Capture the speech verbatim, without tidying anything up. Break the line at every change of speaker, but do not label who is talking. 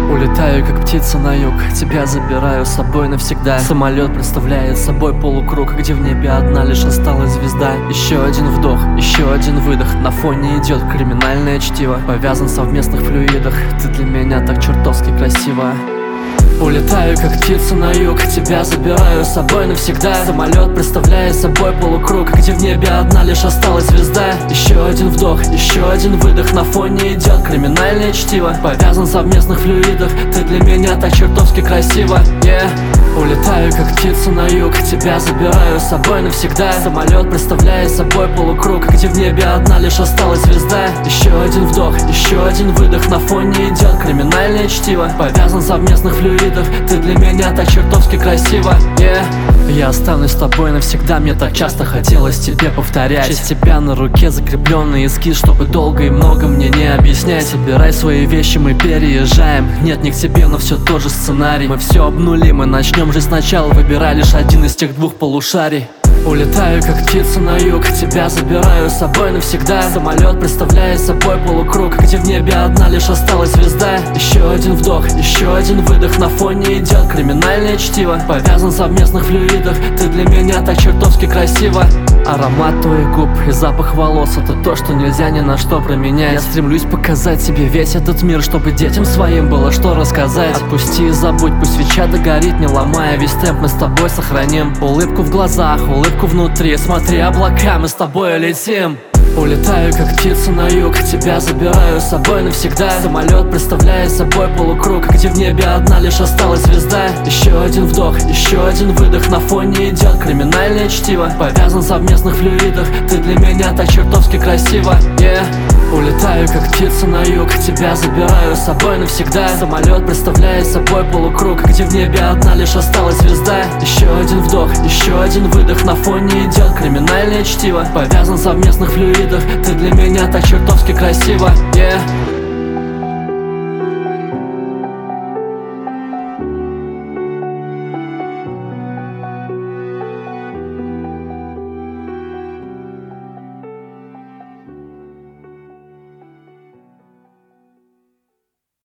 Улетаю, как птица на юг, тебя забираю с собой навсегда. Самолет представляет собой полукруг, где в небе одна лишь осталась звезда. Еще один вдох, еще один выдох, на фоне идет криминальное чтиво. Повязан в совместных флюидах, ты для меня так чертовски красива. Улетаю, как птица на юг, тебя забираю с собой навсегда. Самолет представляет собой полукруг, где в небе одна лишь осталась звезда. Еще один вдох, еще один выдох, на фоне идет криминальное чтиво. Повязан в совместных флюидах, ты для меня так чертовски красива. yeah. Улетаю, как птица на юг, тебя забираю с собой навсегда. Самолет представляет собой полукруг, где в небе одна лишь осталась звезда. Еще один вдох, еще один выдох, на фоне идет криминальное чтиво. Повязан в совместных флюидах, ты для меня так чертовски красива. yeah. Я останусь с тобой навсегда, мне так часто хотелось тебе повторять. Часть тебя на руке закрепленный эскиз, чтобы долго и много мне не объяснять. Собирай свои вещи, мы переезжаем. Нет, не к тебе, но все тот же сценарий. Мы все обнулим и начнем жить сначала, выбирай лишь один из тех двух полушарий. Улетаю, как птица на юг, тебя забираю с собой навсегда. Самолет представляет собой полукруг, где в небе одна лишь осталась звезда. Еще один вдох, еще один выдох, на фоне идет криминальное чтиво. Повязан в совместных флюидах, ты для меня так чертовски красива. Аромат твоих губ и запах волос — это то, что нельзя ни на что променять. Я стремлюсь показать тебе весь этот мир, чтобы детям своим было что рассказать. Отпусти и забудь, пусть свеча догорит, не ломая весь темп, мы с тобой сохраним улыбку в глазах, улыбку внутри. Смотри, облака, мы с тобой летим. Улетаю, как птица на юг, тебя забираю с собой навсегда. Самолет представляет собой полукруг, где в небе одна лишь осталась звезда. Еще один вдох, еще один выдох, на фоне идет криминальное чтиво. Повязан в совместных флюидах, ты для меня так чертовски красива. yeah. Улетаю, как птица на юг, тебя забираю с собой навсегда. Самолет представляет собой полукруг, где в небе одна лишь осталась звезда. Еще один вдох, еще один выдох, на фоне идет криминальное чтиво. Повязан в совместных флюидах, ты для меня так чертовски красива. yeah.